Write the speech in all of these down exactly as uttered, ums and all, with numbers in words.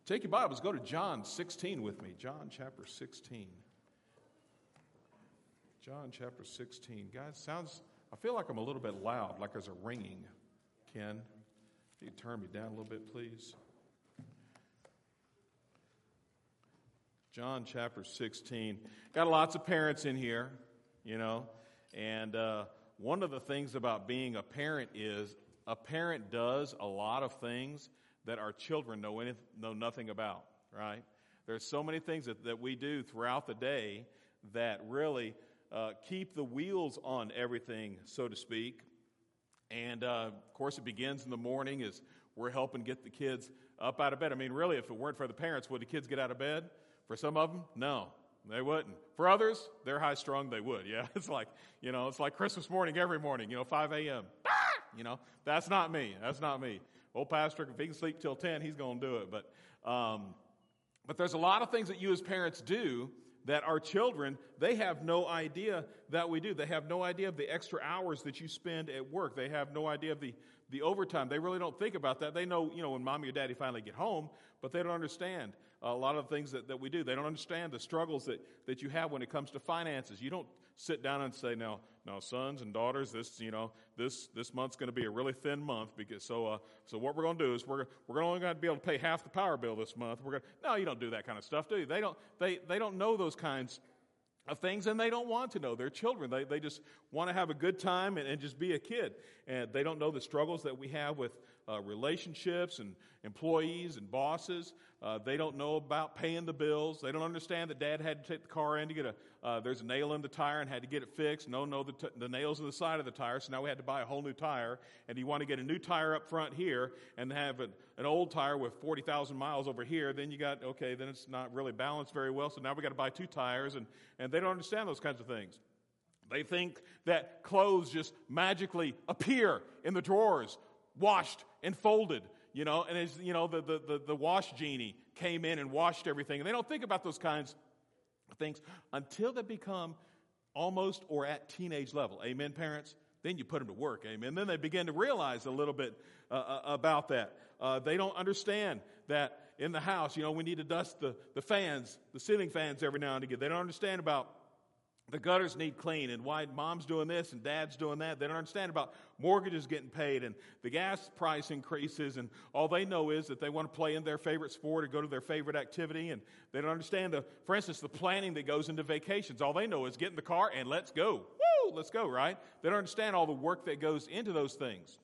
Take your Bibles, go to John sixteen with me. John chapter sixteen. John chapter sixteen. Guys, sounds, I feel like I'm a little bit loud, like there's a ringing. Ken, if you turn me down a little bit, please. John chapter sixteen. Got lots of parents in here, you know, and uh, one of the things about being a parent is a parent does a lot of things that our children know, any, know nothing about, right? There's so many things that, that we do throughout the day that really uh, keep the wheels on everything, so to speak. And, uh, of course, it begins in the morning as we're helping get the kids up out of bed. I mean, really, if it weren't for the parents, would the kids get out of bed? For some of them, no, they wouldn't. For others, they're high-strung, they would, yeah. It's like, you know, it's like Christmas morning every morning, you know, five a.m. Ah! You know, that's not me. That's not me. Old pastor, if he can sleep till ten, he's going to do it. But, um, but there's a lot of things that you as parents do that our children, they have no idea that we do. They have no idea of the extra hours that you spend at work. They have no idea of the, the overtime. They really don't think about that. They know, you know, when mommy or daddy finally get home, but they don't understand a lot of the things that, that we do. They don't understand the struggles that, that you have when it comes to finances. You don't sit down and say, no, no, sons and daughters, this, you know, this this month's going to be a really thin month because so uh, so what we're going to do is we're we're only going to be able to pay half the power bill this month. We're going no, you don't do that kind of stuff, do you? They don't they they don't know those kinds of things, and they don't want to know. They're children. They they just want to have a good time and, and just be a kid, and they don't know the struggles that we have with uh, relationships and employees and bosses. Uh, they don't know about paying the bills. They don't understand that dad had to take the car in to get a, uh, there's a nail in the tire and had to get it fixed. No, no, the, t- the nail's in the side of the tire, so now we had to buy a whole new tire. And you want to get a new tire up front here and have an, an old tire with forty thousand miles over here. Then you got, okay, then it's not really balanced very well, so now we got to buy two tires. And, and they don't understand those kinds of things. They think that clothes just magically appear in the drawers, washed and folded. You know, and as you know, the, the, the, the wash genie came in and washed everything. And they don't think about those kinds of things until they become almost or at teenage level. Amen, parents? Then you put them to work. Amen. Then they begin to realize a little bit uh, about that. Uh, they don't understand that in the house, you know, we need to dust the, the fans, the ceiling fans every now and again. They don't understand about the gutters need clean and why mom's doing this and dad's doing that. They don't understand about mortgages getting paid and the gas price increases, and all they know is that they want to play in their favorite sport or go to their favorite activity, and they don't understand, the, for instance, the planning that goes into vacations. All they know is get in the car and let's go. Woo, let's go, right? They don't understand all the work that goes into those things.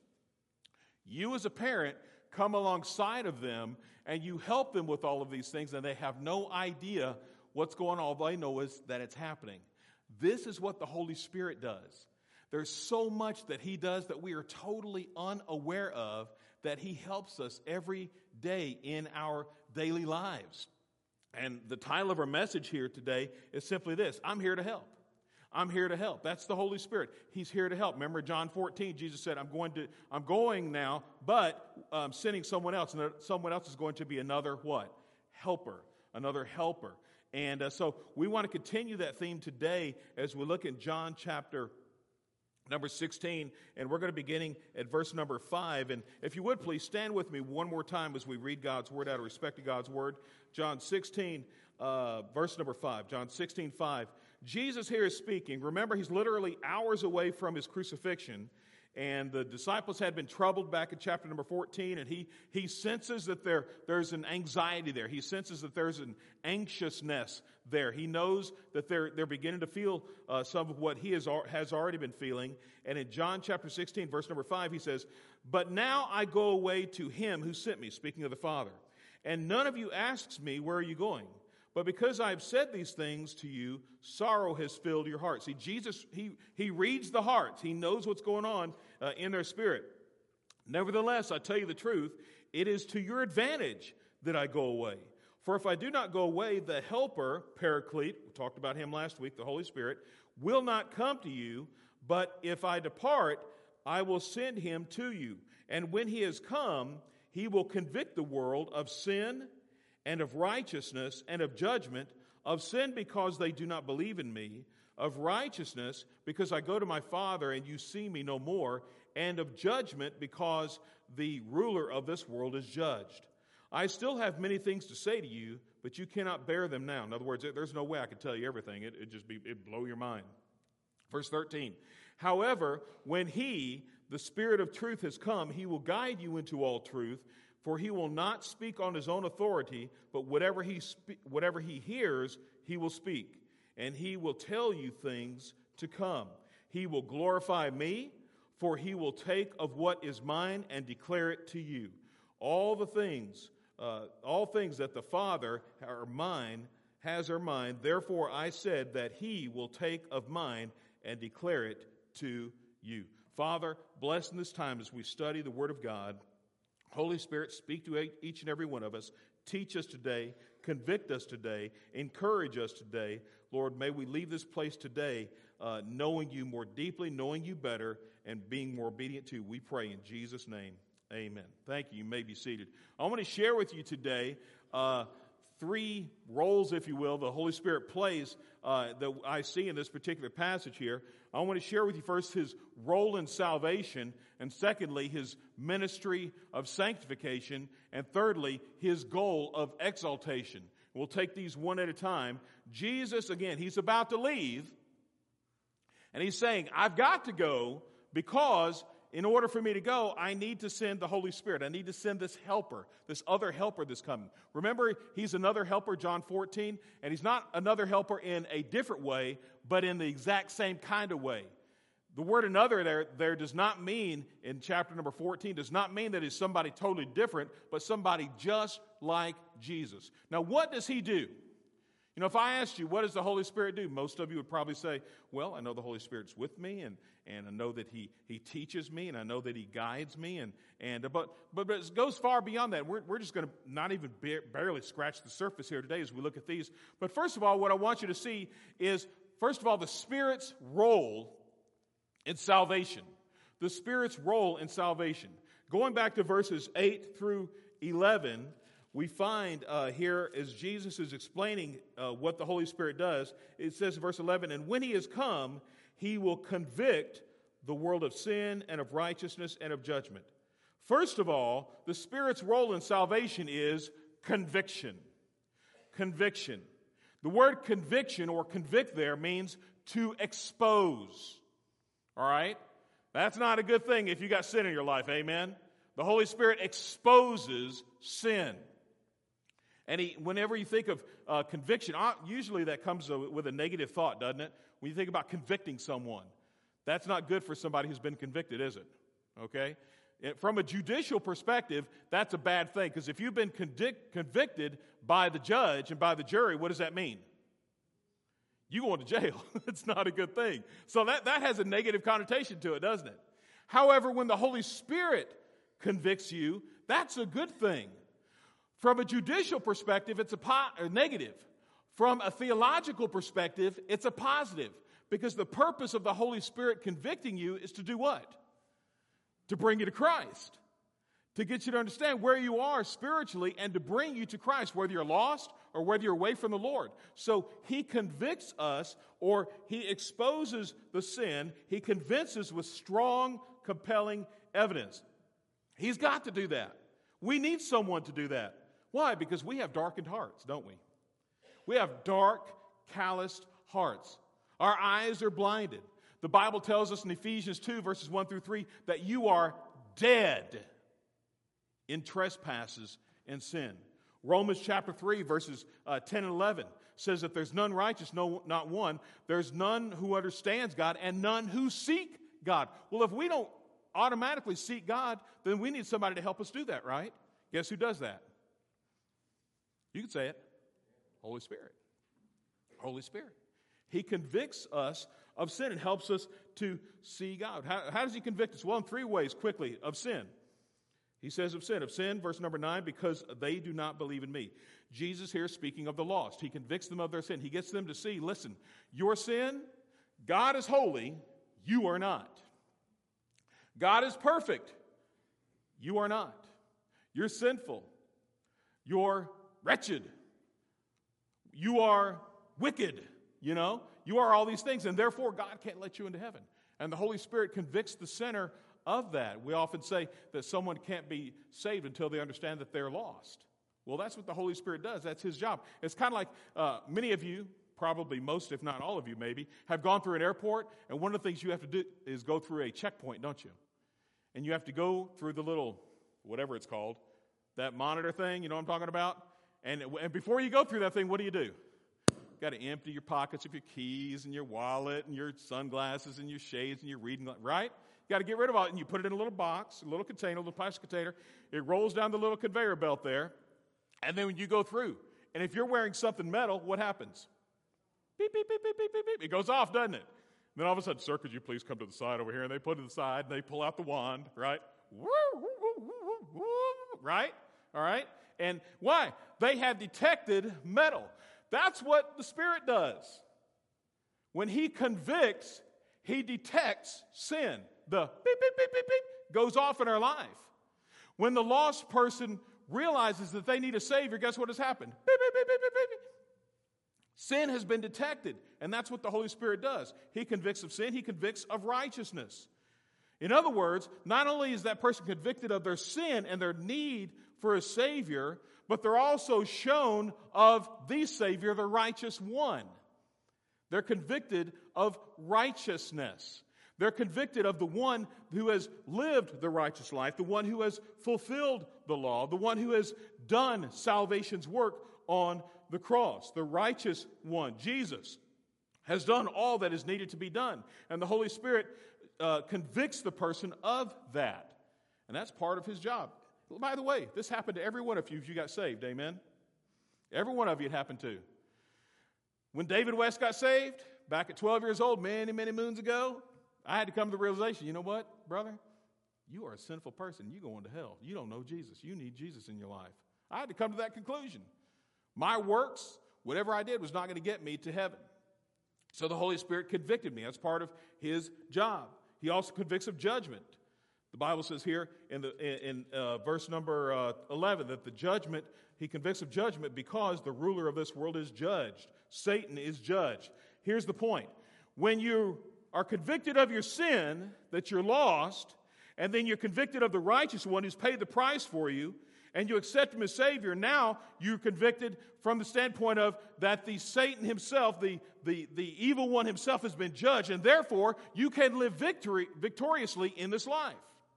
You as a parent come alongside of them and you help them with all of these things, and they have no idea what's going on. All they know is that it's happening. This is what the Holy Spirit does. There's so much that He does that we are totally unaware of, that He helps us every day in our daily lives. And the title of our message here today is simply this: I'm here to help. I'm here to help. That's the Holy Spirit. He's here to help. Remember John fourteen, Jesus said, I'm going to, I'm going now, but I'm sending someone else. And someone else is going to be another what? Helper. Another helper. And uh, so we want to continue that theme today as we look at John chapter number sixteen, and we're going to be beginning at verse number five. And if you would, please stand with me one more time as we read God's word out of respect to God's word. John sixteen, uh, verse number five. John sixteen, five. Jesus here is speaking. Remember, he's literally hours away from his crucifixion. And the disciples had been troubled back in chapter number fourteen, and he he senses that there there's an anxiety there. He senses that there's an anxiousness there. He knows that they're they're beginning to feel uh, some of what he has has already been feeling. And in John chapter sixteen, verse number five, he says, "But now I go away to him who sent me," speaking of the Father, "and none of you asks me, where are you going? But because I have said these things to you, sorrow has filled your heart." See, Jesus, he, he reads the hearts. He knows what's going on uh, in their spirit. "Nevertheless, I tell you the truth, it is to your advantage that I go away. For if I do not go away, the Helper, Paraclete," we talked about him last week, the Holy Spirit, "will not come to you. But if I depart, I will send him to you. And when he has come, he will convict the world of sin and of righteousness and of judgment, of sin because they do not believe in me, of righteousness because I go to my Father and you see me no more, and of judgment because the ruler of this world is judged. I still have many things to say to you, but you cannot bear them now. In other words, there's no way I could tell you everything. It, it'd just be, it'd blow your mind. Verse thirteen, however, when he, the Spirit of truth, has come, he will guide you into all truth, for he will not speak on his own authority, but whatever he spe- whatever he hears, he will speak, and he will tell you things to come. He will glorify me, for he will take of what is mine and declare it to you. All the things, uh, all things that the Father are mine, has are mine. Therefore I said that he will take of mine and declare it to you. Father, bless in this time as we study the Word of God. Holy Spirit, speak to each and every one of us. Teach us today. Convict us today. Encourage us today. Lord, may we leave this place today uh, knowing you more deeply, knowing you better, and being more obedient to you. We pray in Jesus' name. Amen. Thank you. You may be seated. I want to share with you today uh, three roles, if you will, the Holy Spirit plays uh, that I see in this particular passage here. I want to share with you first his role in salvation, and secondly, his ministry of sanctification, and thirdly, his goal of exaltation. We'll take these one at a time. Jesus, again, he's about to leave, and he's saying, I've got to go because in order for me to go, I need to send the Holy Spirit. I need to send this helper, this other helper that's coming. Remember, he's another helper, John fourteen, and he's not another helper in a different way, but in the exact same kind of way. The word another there, there does not mean, in chapter number fourteen, does not mean that he's somebody totally different, but somebody just like Jesus. Now, what does he do? You know, if I asked you, what does the Holy Spirit do? Most of you would probably say, well, I know the Holy Spirit's with me, and, and I know that he, he teaches me, and I know that he guides me, and, and but, but, but it goes far beyond that. We're, we're just going to not even ba- barely scratch the surface here today as we look at these. But first of all, what I want you to see is, first of all, the Spirit's role in salvation. The Spirit's role in salvation. Going back to verses eight through eleven, we find uh, here as Jesus is explaining uh, what the Holy Spirit does, it says in verse eleven, and when he has come, he will convict the world of sin and of righteousness and of judgment. First of all, the Spirit's role in salvation is conviction. Conviction. The word conviction or convict there means to expose. All right? That's not a good thing if you got sin in your life, amen? The Holy Spirit exposes sin. And he, whenever you think of uh, conviction, usually that comes with a negative thought, doesn't it? When you think about convicting someone, that's not good for somebody who's been convicted, is it? Okay? It, from a judicial perspective, that's a bad thing, because if you've been convic- convicted by the judge and by the jury, what does that mean? You going to jail. It's not a good thing. So that, that has a negative connotation to it, doesn't it? However, when the Holy Spirit convicts you, that's a good thing. From a judicial perspective, it's a, po- a negative. From a theological perspective, it's a positive. Because the purpose of the Holy Spirit convicting you is to do what? To bring you to Christ. To get you to understand where you are spiritually and to bring you to Christ, whether you're lost or whether you're away from the Lord. So he convicts us, or he exposes the sin. He convinces with strong, compelling evidence. He's got to do that. We need someone to do that. Why? Because we have darkened hearts, don't we? We have dark, calloused hearts. Our eyes are blinded. The Bible tells us in Ephesians two, verses one through three, that you are dead in trespasses and sin. Romans chapter three, verses uh, ten and eleven says that there's none righteous, no, not one. There's none who understands God and none who seek God. Well, if we don't automatically seek God, then we need somebody to help us do that, right? Guess who does that? You can say it. Holy Spirit. Holy Spirit. He convicts us of sin and helps us to see God. How, how does he convict us? Well, in three ways, quickly, of sin. He says of sin. Of sin, verse number nine, because they do not believe in me. Jesus here speaking of the lost. He convicts them of their sin. He gets them to see, listen, your sin, God is holy, you are not. God is perfect, you are not. You're sinful. You're wretched. You are wicked, you know. You are all these things, and therefore God can't let you into heaven. And the Holy Spirit convicts the sinner of that. We often say that someone can't be saved until they understand that they're lost. Well, that's what the Holy Spirit does. That's his job. It's kind of like uh, many of you, probably most, if not all of you maybe, have gone through an airport, and one of the things you have to do is go through a checkpoint, don't you? And you have to go through the little, whatever it's called, that monitor thing, you know what I'm talking about? And, and before you go through that thing, what do you do? You got to empty your pockets of your keys and your wallet and your sunglasses and your shades and your reading, right? You got to get rid of all it, and you put it in a little box, a little container, a little plastic container. It rolls down the little conveyor belt there, and then when you go through, and if you're wearing something metal, what happens? Beep, beep, beep, beep, beep, beep, beep. It goes off, doesn't it? And then all of a sudden, sir, could you please come to the side over here? And they put it to the side, and they pull out the wand, right? Right? All right? And why? They have detected metal. That's what the Spirit does. When he convicts, he detects sin. The beep, beep, beep, beep, beep goes off in our life. When the lost person realizes that they need a Savior, guess what has happened? Beep, beep, beep, beep, beep, beep. Sin has been detected, and that's what the Holy Spirit does. He convicts of sin, he convicts of righteousness. In other words, not only is that person convicted of their sin and their need for a Savior, but they're also shown of the Savior, the righteous one. They're convicted of righteousness. They're convicted of the one who has lived the righteous life, the one who has fulfilled the law, the one who has done salvation's work on the cross. The righteous one, Jesus, has done all that is needed to be done. And the Holy Spirit uh, convicts the person of that. And that's part of his job. By the way, this happened to every one of you if you got saved, amen? Every one of you it happened to. When David West got saved, back at twelve years old, many, many moons ago, I had to come to the realization, you know what, brother? You are a sinful person. You're going to hell. You don't know Jesus. You need Jesus in your life. I had to come to that conclusion. My works, whatever I did, was not going to get me to heaven. So the Holy Spirit convicted me. That's part of his job. He also convicts of judgment. The Bible says here in, the, in uh, verse number uh, eleven that the judgment, he convicts of judgment because the ruler of this world is judged. Satan is judged. Here's the point. When you are convicted of your sin, that you're lost, and then you're convicted of the righteous one who's paid the price for you, and you accept him as Savior, now you're convicted from the standpoint of that the Satan himself, the, the, the evil one himself has been judged, and therefore you can live victory, victoriously in this life.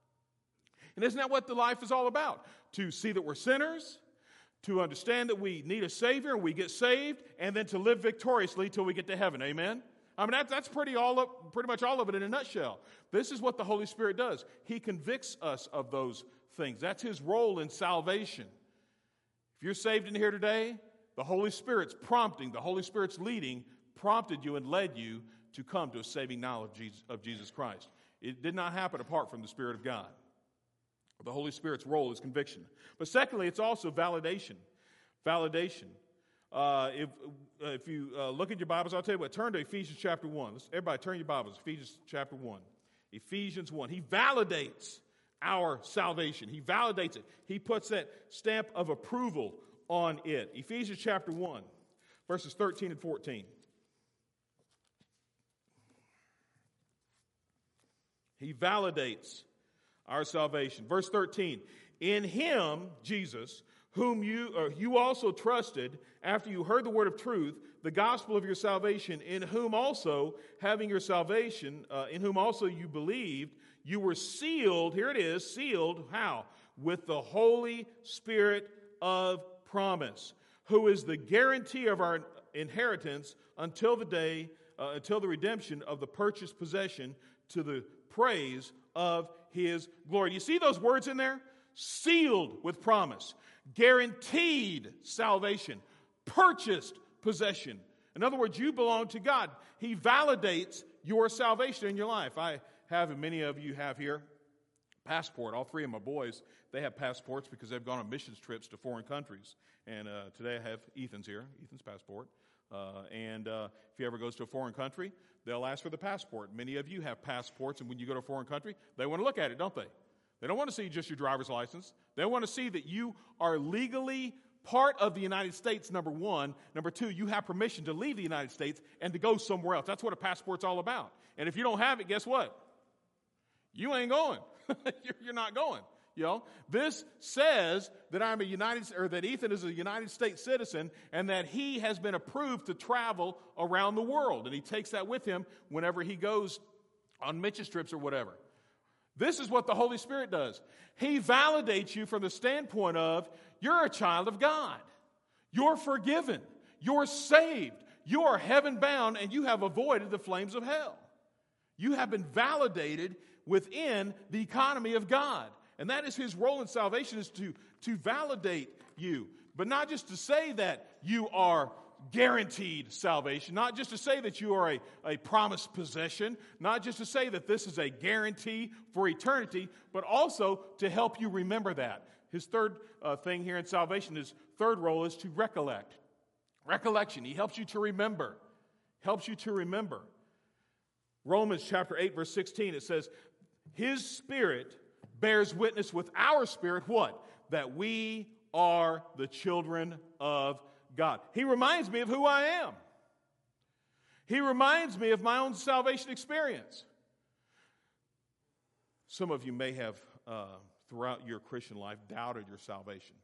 And isn't that what the life is all about? To see that we're sinners, to understand that we need a Savior, and we get saved, and then to live victoriously till we get to heaven. Amen? I mean, that, that's pretty, all of, pretty much all of it in a nutshell. This is what the Holy Spirit does. He convicts us of those things. That's his role in salvation. If you're saved in here today, the Holy Spirit's prompting, the Holy Spirit's leading, prompted you and led you to come to a saving knowledge of Jesus, of Jesus Christ. It did not happen apart from the Spirit of God. The Holy Spirit's role is conviction. But secondly, it's also validation. Validation. Uh, if uh, if you uh, look at your Bibles, I'll tell you what, turn to Ephesians chapter one. Let's, everybody turn your Bibles, Ephesians chapter one. Ephesians one. He validates our salvation. He validates it. He puts that stamp of approval on it. Ephesians chapter one, verses thirteen and fourteen. He validates our salvation. Verse thirteen, in him, Jesus, whom you, or you also trusted after you heard the word of truth, the gospel of your salvation, in whom also, having your salvation, uh, in whom also you believed, you were sealed, here it is, sealed, how? With the Holy Spirit of promise, who is the guarantee of our inheritance until the day, uh, until the redemption of the purchased possession to the praise of his glory. Do you see those words in there? Sealed with promise, guaranteed salvation, purchased possession. In other words, you belong to God. He validates your salvation in your life. I have, and many of you have here, passport. All three of my boys, they have passports because they've gone on missions trips to foreign countries. And uh, today I have Ethan's here, Ethan's passport. Uh, and uh, if he ever goes to a foreign country, they'll ask for the passport. Many of you have passports, and when you go to a foreign country, they want to look at it, don't they? They don't want to see just your driver's license. They want to see that you are legally part of the United States, number one. Number two, you have permission to leave the United States and to go somewhere else. That's what a passport's all about. And if you don't have it, guess what? You ain't going. You're not going. You know, this says that I'm a United, or that Ethan is a United States citizen, and that he has been approved to travel around the world, and he takes that with him whenever he goes on mission trips or whatever. This is what the Holy Spirit does. He validates you from the standpoint of you're a child of God. You're forgiven. You're saved. You are heaven bound, and you have avoided the flames of hell. You have been validated within the economy of God. And that is his role in salvation, is to, to validate you. But not just to say that you are guaranteed salvation, not just to say that you are a, a promised possession, not just to say that this is a guarantee for eternity, but also to help you remember that. His third uh, thing here in salvation, his third role is to recollect. Recollection. He helps you to remember. Helps you to remember. Romans chapter eight, verse sixteen, it says, his Spirit bears witness with our spirit, what? That we are the children of God. He reminds me of who I am. He reminds me of my own salvation experience. Some of you may have, uh, throughout your Christian life, doubted your salvation.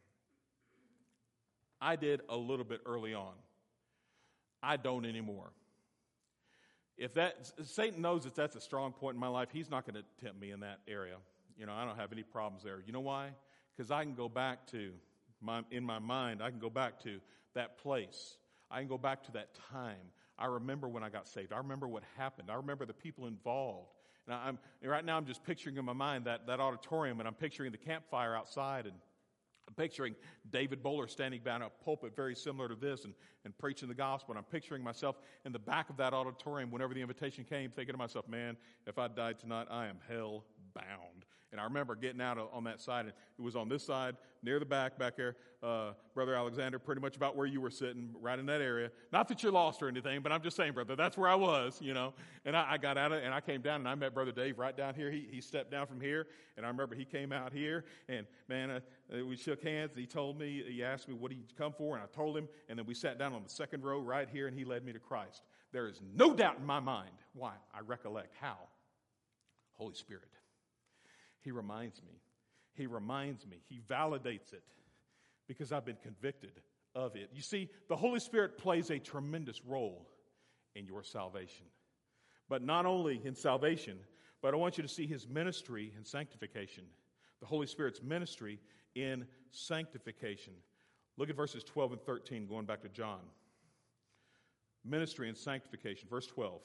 I did a little bit early on. I don't anymore. If that, Satan knows that that's a strong point in my life, he's not going to tempt me in that area. You know, I don't have any problems there. You know why? Because I can go back to, my, in my mind, I can go back to that place. I can go back to that time. I remember when I got saved. I remember what happened. I remember the people involved. And I'm, right now I'm just picturing in my mind that, that auditorium, and I'm picturing the campfire outside, and I'm picturing David Bowler standing behind a pulpit very similar to this and, and preaching the gospel. And I'm picturing myself in the back of that auditorium whenever the invitation came, thinking to myself, man, if I died tonight, I am hell bound. And I remember getting out on that side, and it was on this side, near the back, back there, uh, Brother Alexander, pretty much about where you were sitting, right in that area. Not that you're lost or anything, but I'm just saying, brother, that's where I was, you know. And I, I got out of it, and I came down, and I met Brother Dave right down here. He, he stepped down from here, and I remember he came out here, and, man, uh, we shook hands, and he told me, he asked me what he'd come for, and I told him, and then we sat down on the second row right here, and he led me to Christ. There is no doubt in my mind. Why? I recollect. How? Holy Spirit. He reminds me. He reminds me. He validates it because I've been convicted of it. You see, the Holy Spirit plays a tremendous role in your salvation. But not only in salvation, but I want you to see his ministry in sanctification. The Holy Spirit's ministry in sanctification. Look at verses twelve and thirteen, going back to John. Ministry and sanctification. Verse twelve.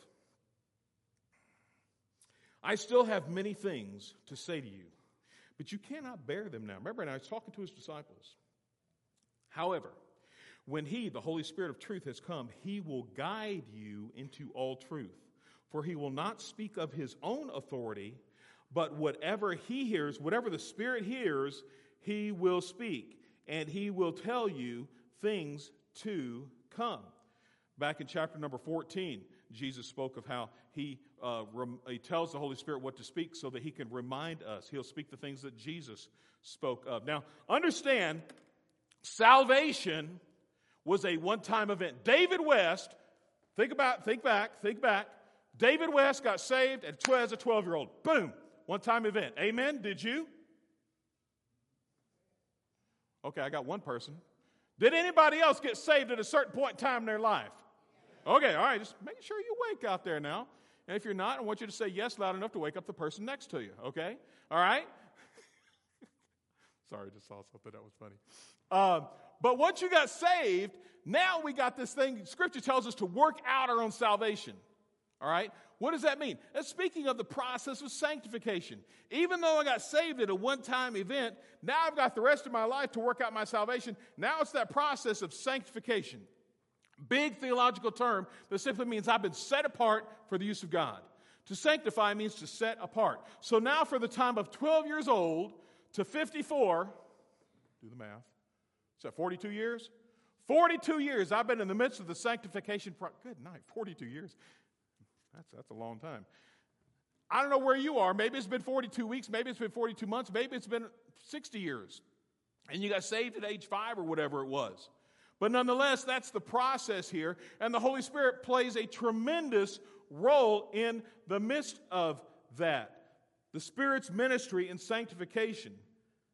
I still have many things to say to you, but you cannot bear them now. Remember, and I was talking to his disciples. However, when he, the Holy Spirit of truth, has come, he will guide you into all truth. For he will not speak of his own authority, but whatever he hears, whatever the Spirit hears, he will speak. And he will tell you things to come. Back in chapter number fourteen, Jesus spoke of how he, uh, rem- he tells the Holy Spirit what to speak so that he can remind us. He'll speak the things that Jesus spoke of. Now, understand, salvation was a one-time event. David West, think about, think back, think back. David West got saved as a twelve-year-old. Boom, one-time event. Amen? Did you? Okay, I got one person. Did anybody else get saved at a certain point in time in their life? Okay, all right, just make sure you wake out there now. And if you're not, I want you to say yes loud enough to wake up the person next to you, okay? All right? Sorry, I just saw something that was funny. Um, but once you got saved, now we got this thing. Scripture tells us to work out our own salvation, all right? What does that mean? That's speaking of the process of sanctification. Even though I got saved at a one-time event, now I've got the rest of my life to work out my salvation. Now it's that process of sanctification. Big theological term that simply means I've been set apart for the use of God. To sanctify means to set apart. So now for the time of twelve years old to fifty-four, do the math, is that forty-two years? forty-two years I've been in the midst of the sanctification. Pro- Good night, forty-two years. That's, that's a long time. I don't know where you are. Maybe it's been forty-two weeks. Maybe it's been forty-two months. Maybe it's been sixty years. And you got saved at age five or whatever it was. But nonetheless, that's the process here. And the Holy Spirit plays a tremendous role in the midst of that. The Spirit's ministry in sanctification.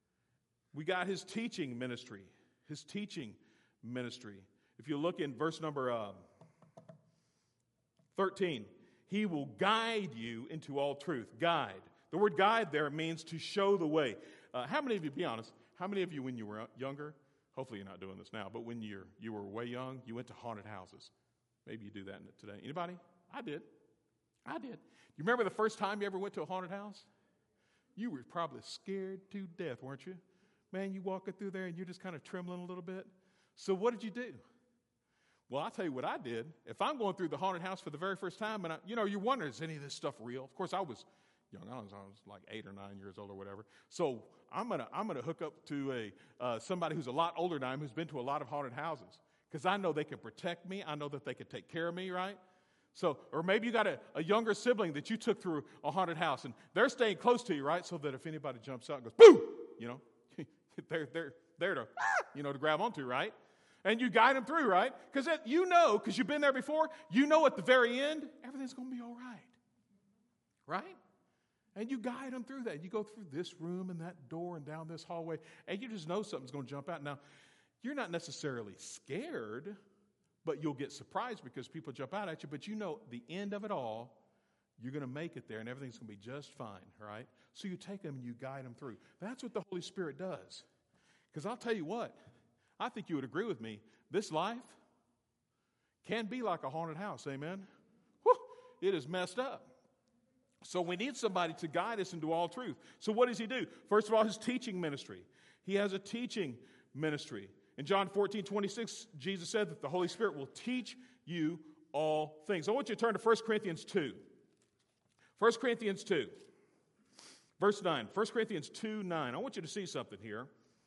We got his teaching ministry. His teaching ministry. If you look in verse number um, thirteen, he will guide you into all truth. Guide. The word guide there means to show the way. Uh, how many of you, be honest, how many of you when you were younger, hopefully you're not doing this now, but when you're, you were way young, you went to haunted houses? Maybe you do that today. Anybody? I did. I did. You remember the first time you ever went to a haunted house? You were probably scared to death, weren't you? Man, you walking through there and you're just kind of trembling a little bit. So what did you do? Well, I'll tell you what I did. If I'm going through the haunted house for the very first time, and I, you know, you're wondering, is any of this stuff real? Of course, I was young. I was, I was like eight or nine years old or whatever. So I'm gonna I'm gonna hook up to a uh, somebody who's a lot older than I am, who's been to a lot of haunted houses, because I know they can protect me. I know that they can take care of me, right? So, or maybe you got a, a younger sibling that you took through a haunted house, and they're staying close to you, right? So that if anybody jumps out and goes, boom, you know, they're they're there to, you know, to grab onto, right? And you guide them through, right? Because you know, because you've been there before, you know at the very end, everything's going to be all right. Right? And you guide them through that. You go through this room and that door and down this hallway, and you just know something's going to jump out. Now, you're not necessarily scared, but you'll get surprised because people jump out at you. But you know the end of it all, you're going to make it there, and everything's going to be just fine, right? So you take them and you guide them through. That's what the Holy Spirit does. Because I'll tell you what, I think you would agree with me. This life can be like a haunted house, amen? Whew, it is messed up. So we need somebody to guide us into all truth. So what does he do? First of all, his teaching ministry. He has a teaching ministry. In John fourteen twenty-six, Jesus said that the Holy Spirit will teach you all things. I want you to turn to First Corinthians two. First Corinthians two, verse nine. First Corinthians two, nine. I want you to see something here.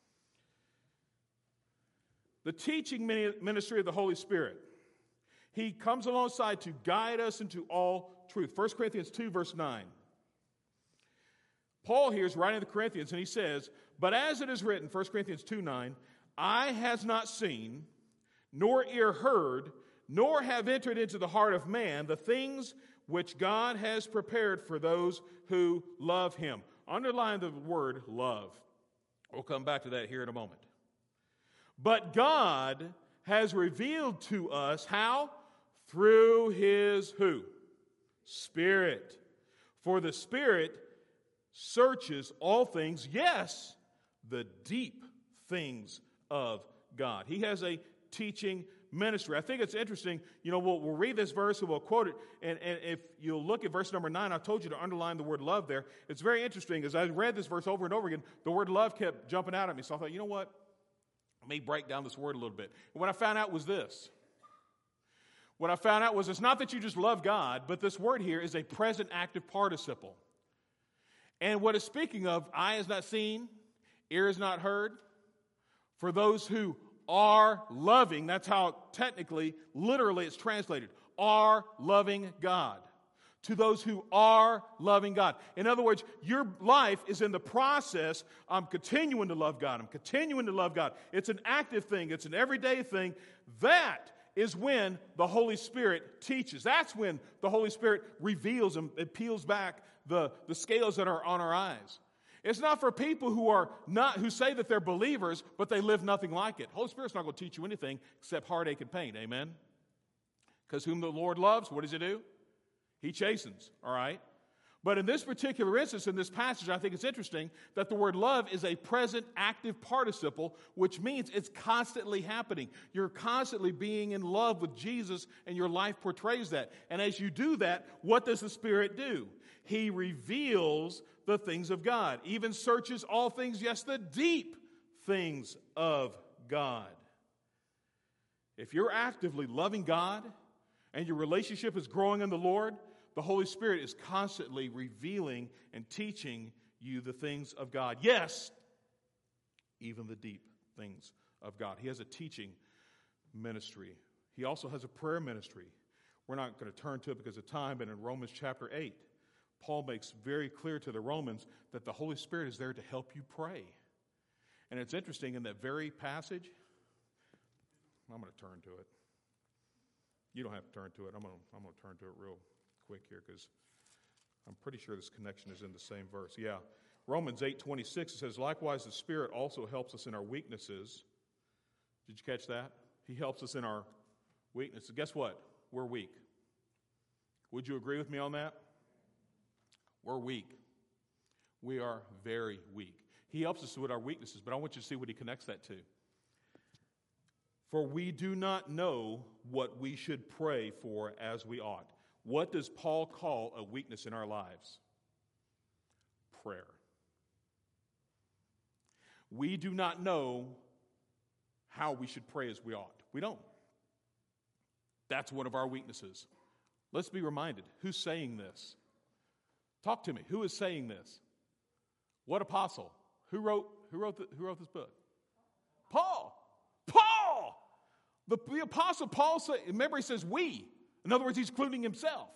The teaching ministry of the Holy Spirit. He comes alongside to guide us into all truth. First Corinthians two, verse nine. Paul here is writing to the Corinthians, and he says, but as it is written, First Corinthians two, nine, eye has not seen, nor ear heard, nor have entered into the heart of man the things which God has prepared for those who love him. Underline the word love. We'll come back to that here in a moment. But God has revealed to us how? Through his who? Spirit. For the Spirit searches all things, yes, the deep things of God. He has a teaching ministry. I think it's interesting. You know, we'll, we'll read this verse and we'll quote it. And, and if you'll look at verse number nine, I told you to underline the word love there. It's very interesting. As I read this verse over and over again, the word love kept jumping out at me. So I thought, you know what? Let me break down this word a little bit. And what I found out was this. What I found out was it's not that you just love God, but this word here is a present active participle. And what it's speaking of, eye is not seen, ear is not heard. For those who are loving, that's how technically, literally it's translated, are loving God. To those who are loving God. In other words, your life is in the process. I'm continuing to love God. I'm continuing to love God. It's an active thing. It's an everyday thing. That is when the Holy Spirit teaches. That's when the Holy Spirit reveals and it peels back the, the scales that are on our eyes. It's not for people who are not, who say that they're believers, but they live nothing like it. Holy Spirit's not going to teach you anything except heartache and pain. Amen? Because whom the Lord loves, what does he do? He chastens, all right? But in this particular instance, in this passage, I think it's interesting that the word love is a present active participle, which means it's constantly happening. You're constantly being in love with Jesus, and your life portrays that. And as you do that, what does the Spirit do? He reveals the things of God, even searches all things, yes, the deep things of God. If you're actively loving God and your relationship is growing in the Lord, the Holy Spirit is constantly revealing and teaching you the things of God. Yes, even the deep things of God. He has a teaching ministry. He also has a prayer ministry. We're not going to turn to it because of time, but in Romans chapter eight, Paul makes very clear to the Romans that the Holy Spirit is there to help you pray. And it's interesting, in that very passage, I'm going to turn to it. You don't have to turn to it. I'm going to, I'm going to turn to it real quick here because I'm pretty sure this connection is in the same verse. Yeah. Romans eight twenty-six, it says, likewise the Spirit also helps us in our weaknesses. Did you catch that? He helps us in our weaknesses. Guess what? We're weak. Would you agree with me on that? We're weak. We are very weak. He helps us with our weaknesses, but I want you to see what he connects that to. For we do not know what we should pray for as we ought. What does Paul call a weakness in our lives? Prayer. We do not know how we should pray as we ought. We don't. That's one of our weaknesses. Let's be reminded, who's saying this? Talk to me. Who is saying this? What apostle? Who wrote who wrote the, who wrote this book? Paul. Paul! The, the apostle Paul said, remember he says we. In other words, he's including himself.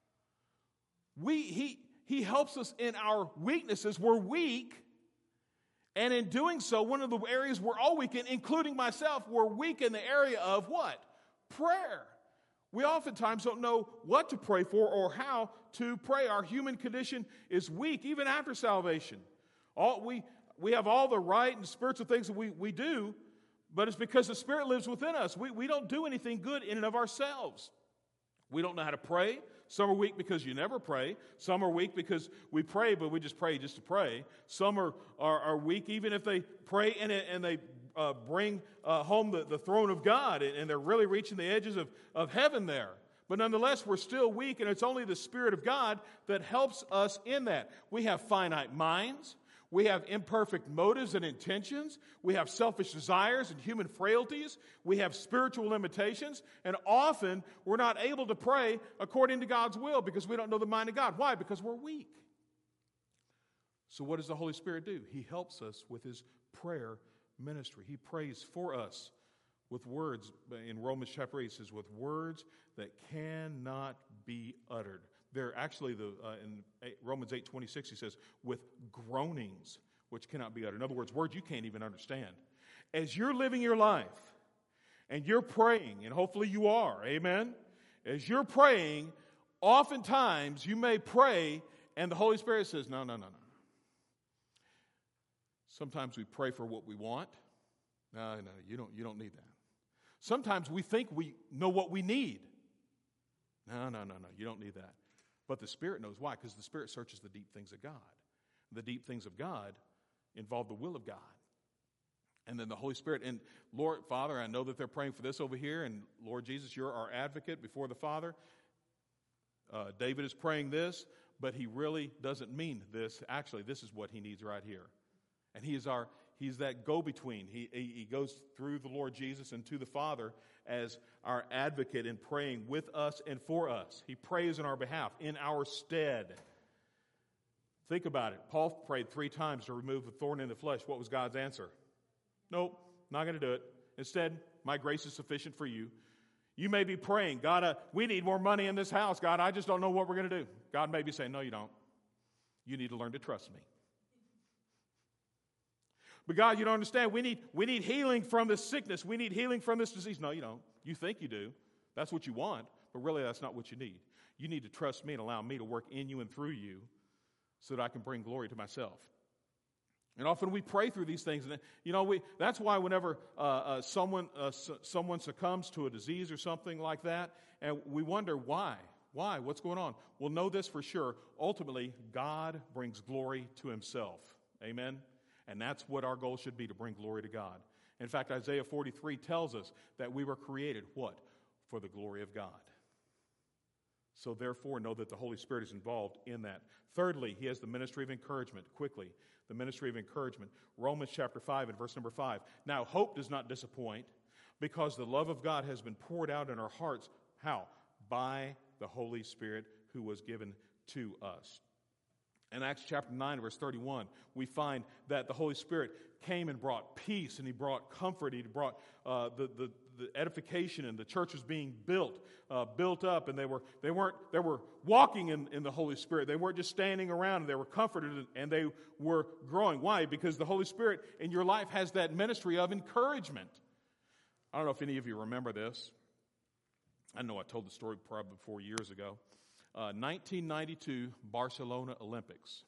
We he he helps us in our weaknesses. We're weak. And in doing so, one of the areas we're all weak in, including myself, we're weak in the area of what? Prayer. We oftentimes don't know what to pray for or how to pray. Our human condition is weak, even after salvation. All, we, we have all the right and spiritual things that we, we do, but it's because the Spirit lives within us. We, we don't do anything good in and of ourselves. We don't know how to pray. Some are weak because you never pray. Some are weak because we pray, but we just pray just to pray. Some are, are, are weak even if they pray and, and they uh, bring uh, home the, the throne of God, and, and they're really reaching the edges of, of heaven there. But nonetheless, we're still weak, and it's only the Spirit of God that helps us in that. We have finite minds. We have imperfect motives and intentions. We have selfish desires and human frailties. We have spiritual limitations. And often, we're not able to pray according to God's will because we don't know the mind of God. Why? Because we're weak. So what does the Holy Spirit do? He helps us with His prayer ministry. He prays for us with words. In Romans chapter eight, it says, with words that cannot be uttered. They're actually, the uh, in Romans eight twenty-six, he says, with groanings which cannot be uttered. In other words, words you can't even understand. As you're living your life and you're praying, and hopefully you are, amen? As you're praying, oftentimes you may pray and the Holy Spirit says, no, no, no, no. Sometimes we pray for what we want. No, no, you don't, you don't need that. Sometimes we think we know what we need. No, no, no, no, you don't need that. But the Spirit knows why, because the Spirit searches the deep things of God. The deep things of God involve the will of God. And then the Holy Spirit, and Lord, Father, I know that they're praying for this over here, and Lord Jesus, you're our advocate before the Father. Uh, David is praying this, but he really doesn't mean this. Actually, this is what he needs right here. And he is our, he's that go-between. He, he, he goes through the Lord Jesus and to the Father as our advocate in praying with us and for us. He prays in our behalf, in our stead. Think about it. Paul prayed three times to remove the thorn in the flesh. What was God's answer? Nope, not going to do it. Instead, my grace is sufficient for you. You may be praying, God, uh, we need more money in this house. God, I just don't know what we're going to do. God may be saying, no, you don't. You need to learn to trust me. But God, you don't understand. We need, we need healing from this sickness. We need healing from this disease. No, you don't. You think you do. That's what you want. But really, that's not what you need. You need to trust me and allow me to work in you and through you so that I can bring glory to myself. And often we pray through these things. And, you know, we that's why whenever uh, uh, someone, uh, su- someone succumbs to a disease or something like that, and we wonder why. Why? What's going on? Well, know this for sure. Ultimately, God brings glory to Himself. Amen? And that's what our goal should be, to bring glory to God. In fact, Isaiah forty-three tells us that we were created, what? For the glory of God. So therefore, know that the Holy Spirit is involved in that. Thirdly, He has the ministry of encouragement. Quickly, the ministry of encouragement. Romans chapter five and verse number five. Now, hope does not disappoint, because the love of God has been poured out in our hearts. How? By the Holy Spirit who was given to us. In Acts chapter nine, verse thirty-one, we find that the Holy Spirit came and brought peace, and He brought comfort. He brought uh, the, the, the edification, and the church was being built, uh, built up, and they were they weren't they were walking in, in the Holy Spirit. They weren't just standing around, and they were comforted, and they were growing. Why? Because the Holy Spirit in your life has that ministry of encouragement. I don't know if any of you remember this. I know I told the story probably four years ago. Uh, nineteen ninety-two Barcelona Olympics.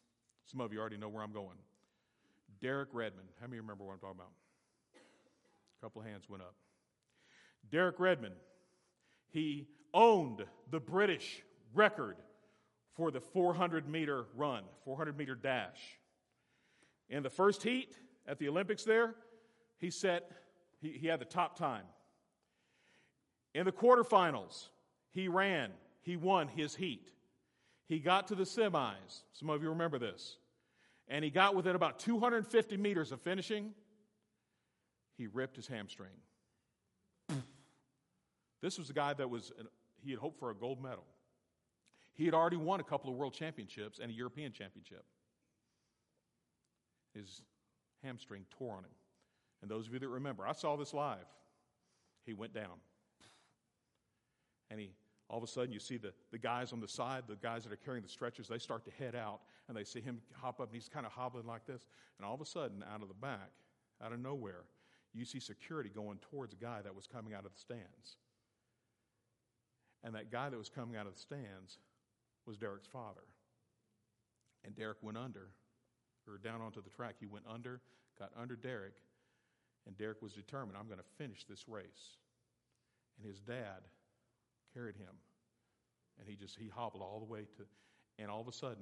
Some of you already know where I'm going. Derek Redmond. How many remember what I'm talking about? A couple of hands went up. Derek Redmond. He owned the British record for the four hundred meter run, four hundred meter dash. In the first heat at the Olympics there, he set, he, he had the top time. In the quarterfinals, he ran, he won his heat. He got to the semis. Some of you remember this. And he got within about two hundred fifty meters of finishing. He ripped his hamstring. This was the guy that was, he had hoped for a gold medal. He had already won a couple of world championships and a European championship. His hamstring tore on him. And those of you that remember, I saw this live. He went down. And he, all of a sudden, you see the, the guys on the side, the guys that are carrying the stretchers, they start to head out, and they see him hop up, and he's kind of hobbling like this. And all of a sudden, out of the back, out of nowhere, you see security going towards a guy that was coming out of the stands. And that guy that was coming out of the stands was Derek's father. And Derek went under, or down onto the track. He went under, got under Derek, and Derek was determined, I'm going to finish this race. And his dad carried him, and he just, he hobbled all the way to, and all of a sudden,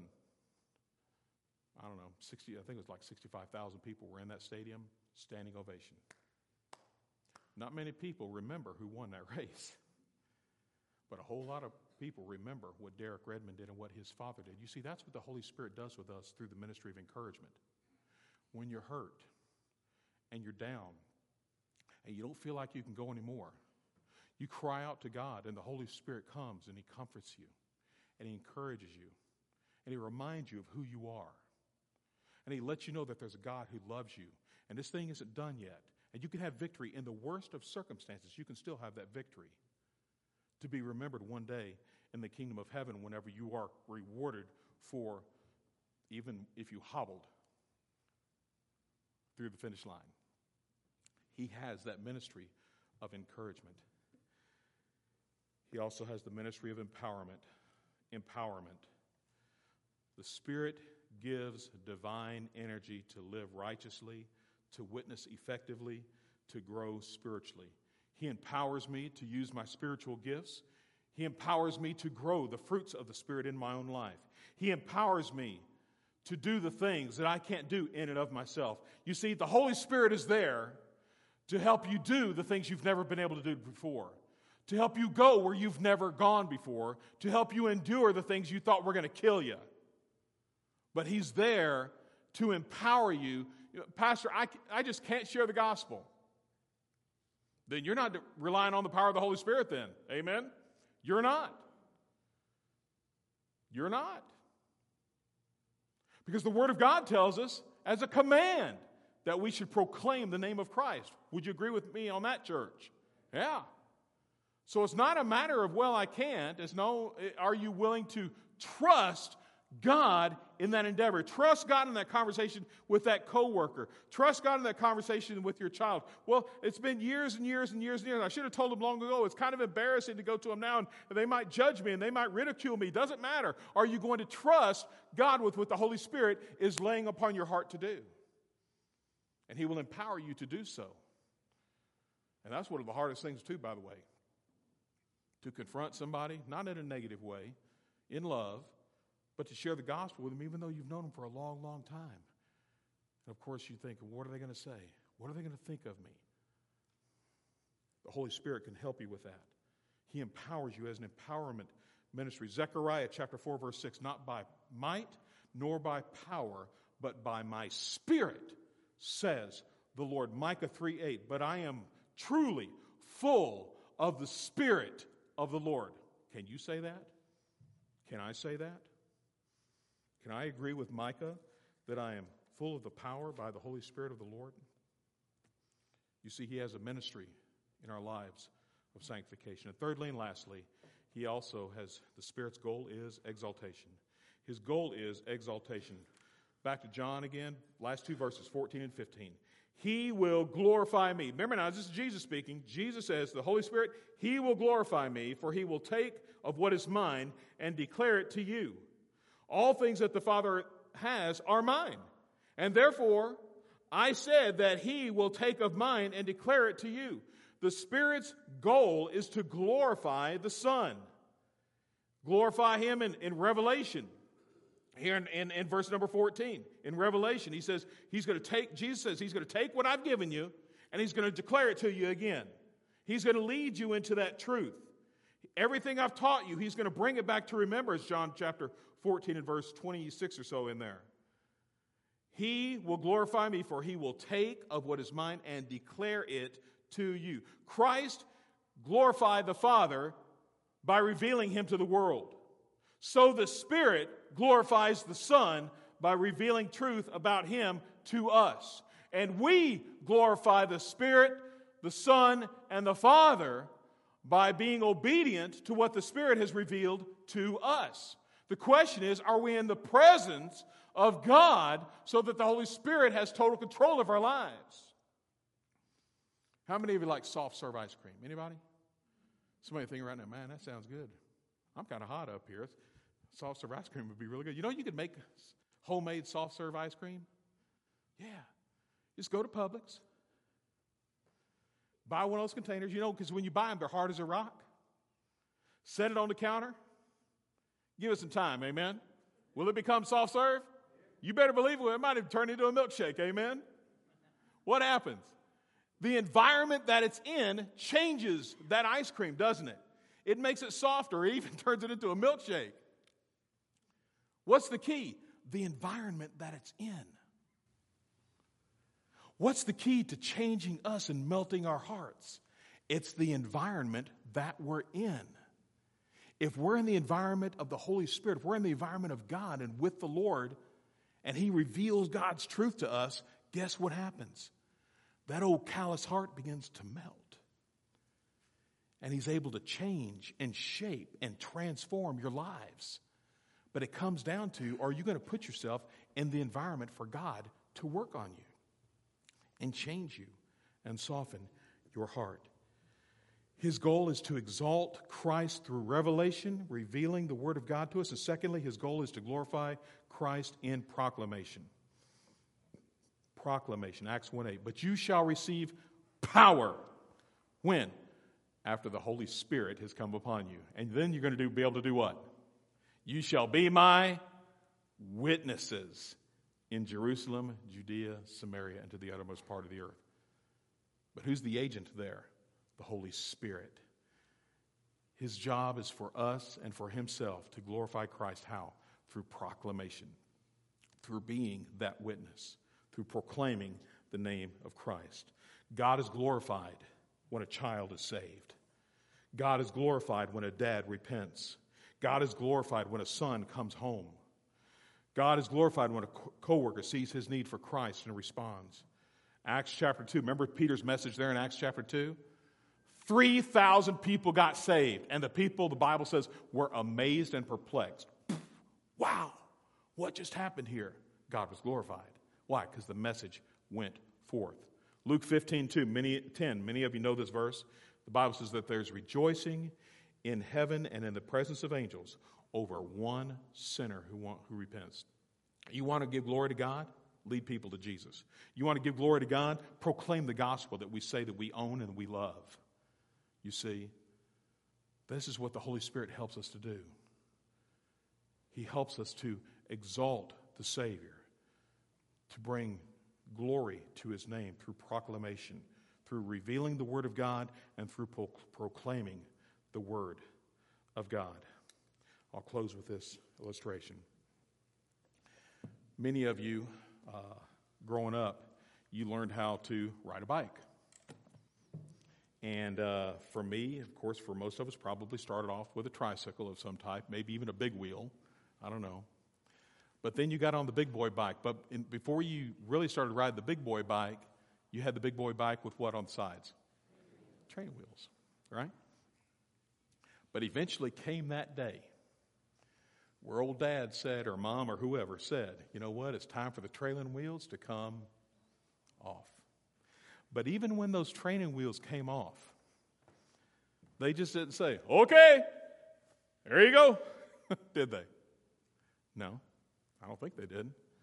I don't know, sixty, I think it was like sixty-five thousand people were in that stadium, standing ovation. Not many people remember who won that race, but a whole lot of people remember what Derek Redmond did and what his father did. You see, that's what the Holy Spirit does with us through the ministry of encouragement. When you're hurt and you're down and you don't feel like you can go anymore, you cry out to God, and the Holy Spirit comes and He comforts you, and He encourages you, and He reminds you of who you are. And He lets you know that there's a God who loves you, and this thing isn't done yet. And you can have victory in the worst of circumstances. You can still have that victory to be remembered one day in the kingdom of heaven whenever you are rewarded for, even if you hobbled through the finish line. He has that ministry of encouragement. He also has the ministry of empowerment. Empowerment. The Spirit gives divine energy to live righteously, to witness effectively, to grow spiritually. He empowers me to use my spiritual gifts. He empowers me to grow the fruits of the Spirit in my own life. He empowers me to do the things that I can't do in and of myself. You see, the Holy Spirit is there to help you do the things you've never been able to do before, to help you go where you've never gone before, to help you endure the things you thought were going to kill you. But He's there to empower you. Pastor, I, I just can't share the gospel. Then you're not relying on the power of the Holy Spirit then. Amen? You're not. You're not. Because the Word of God tells us as a command that we should proclaim the name of Christ. Would you agree with me on that, church? Yeah. So it's not a matter of, well, I can't. It's no, are you willing to trust God in that endeavor? Trust God in that conversation with that coworker. Trust God in that conversation with your child. Well, it's been years and years and years and years. I should have told them long ago. It's kind of embarrassing to go to them now, and they might judge me and they might ridicule me. Doesn't matter. Are you going to trust God with what the Holy Spirit is laying upon your heart to do? And He will empower you to do so. And that's one of the hardest things too, by the way. To confront somebody, not in a negative way, in love, but to share the gospel with them even though you've known them for a long, long time. And of course you think, what are they going to say? What are they going to think of me? The Holy Spirit can help you with that. He empowers you as an empowerment ministry. Zechariah chapter four, verse six, not by might nor by power, but by my Spirit, says the Lord. Micah three eight, but I am truly full of the Spirit of the Lord. Can you say that? Can I say that? Can I agree with Micah that I am full of the power by the Holy Spirit of the Lord? You see, He has a ministry in our lives of sanctification. And thirdly and lastly, He also has, the Spirit's goal is exaltation. His goal is exaltation. Back to John again, last two verses, fourteen and fifteen. He will glorify me. Remember now, this is Jesus speaking. Jesus says, the Holy Spirit, He will glorify me, for He will take of what is mine and declare it to you. All things that the Father has are mine. And therefore, I said that he will take of mine and declare it to you. The Spirit's goal is to glorify the Son. Glorify him in, in Revelation. Here in, in, in verse number fourteen, in Revelation, he says he's going to take, Jesus says he's going to take what I've given you and he's going to declare it to you again. He's going to lead you into that truth. Everything I've taught you, he's going to bring it back to remembrance, John chapter fourteen and verse twenty-six or so in there. He will glorify me, for he will take of what is mine and declare it to you. Christ glorified the Father by revealing him to the world. So the Spirit glorifies the Son by revealing truth about him to us. And we glorify the Spirit, the Son, and the Father by being obedient to what the Spirit has revealed to us. The question is, are we in the presence of God so that the Holy Spirit has total control of our lives? How many of you like soft serve ice cream? Anybody? Somebody thinking right now, man, that sounds good. I'm kind of hot up here. Soft serve ice cream would be really good. You know you could make homemade soft serve ice cream? Yeah. Just go to Publix. Buy one of those containers, you know, because when you buy them, they're hard as a rock. Set it on the counter. Give it some time, amen? Will it become soft serve? You better believe it. It might have turned into a milkshake, amen? What happens? The environment that it's in changes that ice cream, doesn't it? It makes it softer. It even turns it into a milkshake. What's the key? The environment that it's in. What's the key to changing us and melting our hearts? It's the environment that we're in. If we're in the environment of the Holy Spirit, if we're in the environment of God and with the Lord, and he reveals God's truth to us, guess what happens? That old callous heart begins to melt. And he's able to change and shape and transform your lives. But it comes down to, are you going to put yourself in the environment for God to work on you and change you and soften your heart? His goal is to exalt Christ through revelation, revealing the Word of God to us. And secondly, his goal is to glorify Christ in proclamation. Proclamation, Acts one eight. But you shall receive power. When? After the Holy Spirit has come upon you. And then you're going to do, be able to do what? You shall be my witnesses in Jerusalem, Judea, Samaria, and to the uttermost part of the earth. But who's the agent there? The Holy Spirit. His job is for us and for himself to glorify Christ. How? Through proclamation. Through being that witness. Through proclaiming the name of Christ. God is glorified when a child is saved. God is glorified when a dad repents. God is glorified when a son comes home. God is glorified when a co-worker sees his need for Christ and responds. Acts chapter two, remember Peter's message there in Acts chapter two? three thousand people got saved, and the people, the Bible says, were amazed and perplexed. Wow, what just happened here? God was glorified. Why? Because the message went forth. Luke fifteen two, many, ten, many of you know this verse. The Bible says that there's rejoicing in heaven and in the presence of angels over one sinner who want, who repents. You want to give glory to God? Lead people to Jesus. You want to give glory to God? Proclaim the gospel that we say that we own and we love. You see, this is what the Holy Spirit helps us to do. He helps us to exalt the Savior, to bring glory to his name through proclamation, through revealing the Word of God, and through pro- proclaiming the Word of God. I'll close with this illustration. Many of you, uh, growing up, you learned how to ride a bike. And uh, for me, of course, for most of us, probably started off with a tricycle of some type, maybe even a big wheel. I don't know. But then you got on the big boy bike. But in, before you really started riding the big boy bike, you had the big boy bike with what on the sides? Training wheels, right? But eventually came that day where old dad said, or mom or whoever said, you know what, it's time for the trailing wheels to come off. But even when those training wheels came off, they just didn't say, okay, there you go. Did they? No, I don't think they did.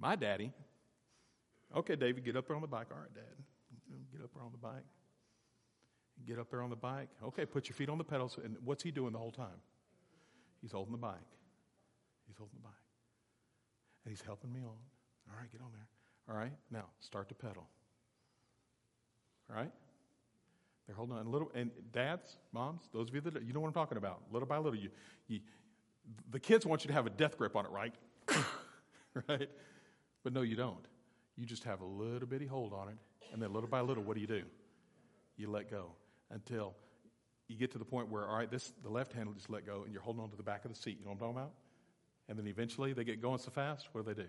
My daddy. Okay, David, get up there on the bike. All right, Dad. Get up there on the bike. Get up there on the bike. Okay, put your feet on the pedals. And what's he doing the whole time? He's holding the bike. He's holding the bike. And he's helping me on. All right, get on there. All right, now start to pedal. All right? They're holding on. Little, and dads, moms, those of you that, you know what I'm talking about. Little by little, you, you, the kids want you to have a death grip on it, right? Right? But no, you don't. You just have a little bitty hold on it. And then little by little, what do you do? You let go until you get to the point where, all right, this the left hand will just let go, and you're holding on to the back of the seat. You know what I'm talking about? And then eventually they get going so fast, what do they do?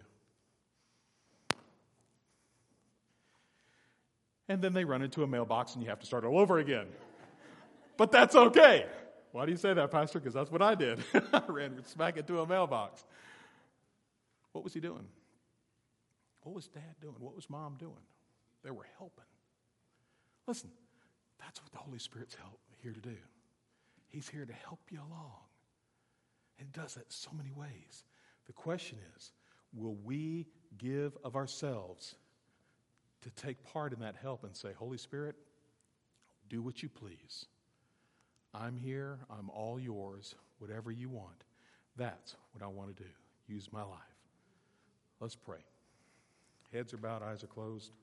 And then they run into a mailbox, and you have to start all over again. But that's okay. Why do you say that, Pastor? Because that's what I did. I ran smack into a mailbox. What was he doing? What was Dad doing? What was Mom doing? They were helping. Listen, that's what the Holy Spirit's help, here to do. He's here to help you along. And he does that in so many ways. The question is, will we give of ourselves to take part in that help and say, Holy Spirit, do what you please. I'm here. I'm all yours. Whatever you want. That's what I want to do. Use my life. Let's pray. Heads are bowed, eyes are closed.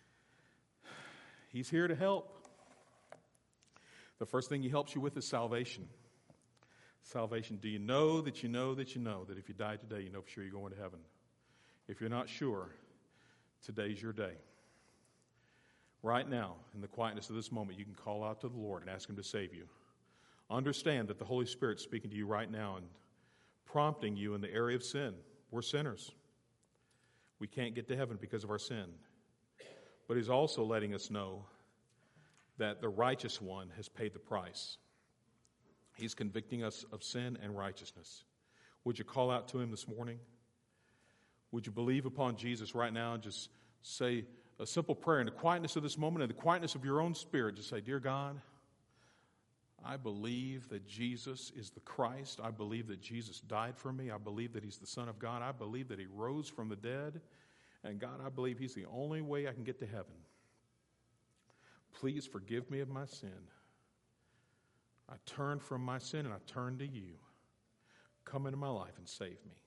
He's here to help. The first thing he helps you with is salvation. Salvation. Do you know that you know that you know that if you die today, you know for sure you're going to heaven? If you're not sure, today's your day. Right now, in the quietness of this moment, you can call out to the Lord and ask him to save you. Understand that the Holy Spirit's speaking to you right now and prompting you in the area of sin. We're sinners. We can't get to heaven because of our sin. But he's also letting us know that the righteous one has paid the price. He's convicting us of sin and righteousness. Would you call out to him this morning? Would you believe upon Jesus right now and just say a simple prayer in the quietness of this moment, in the quietness of your own spirit? Just say, Dear God, I believe that Jesus is the Christ. I believe that Jesus died for me. I believe that he's the Son of God. I believe that he rose from the dead. And God, I believe he's the only way I can get to heaven. Please forgive me of my sin. I turn from my sin and I turn to you. Come into my life and save me.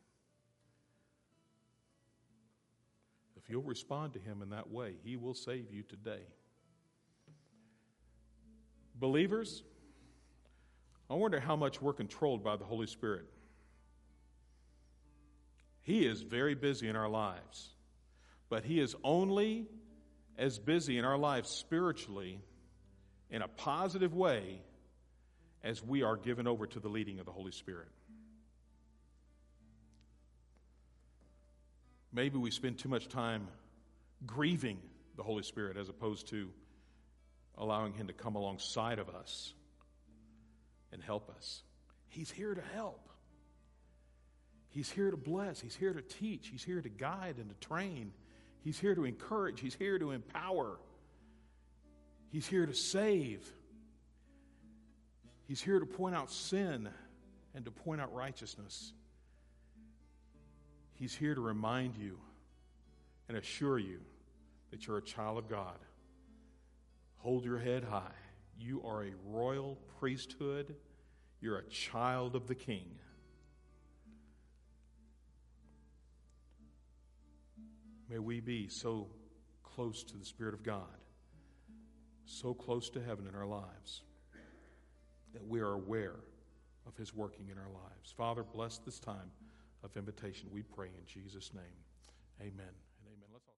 If you'll respond to him in that way, he will save you today. Believers, I wonder how much we're controlled by the Holy Spirit. He is very busy in our lives, but he is only as busy in our lives spiritually in a positive way as we are given over to the leading of the Holy Spirit. Maybe we spend too much time grieving the Holy Spirit as opposed to allowing him to come alongside of us and help us. He's here to help. He's here to bless. He's here to teach. He's here to guide and to train. He's here to encourage. He's here to empower. He's here to save. He's here to point out sin and to point out righteousness. He's here to remind you and assure you that you're a child of God. Hold your head high. You are a royal priesthood. You're a child of the King. May we be so close to the Spirit of God, so close to heaven in our lives, that we are aware of his working in our lives. Father, bless this time of invitation. We pray in Jesus' name. Amen and amen. Let's all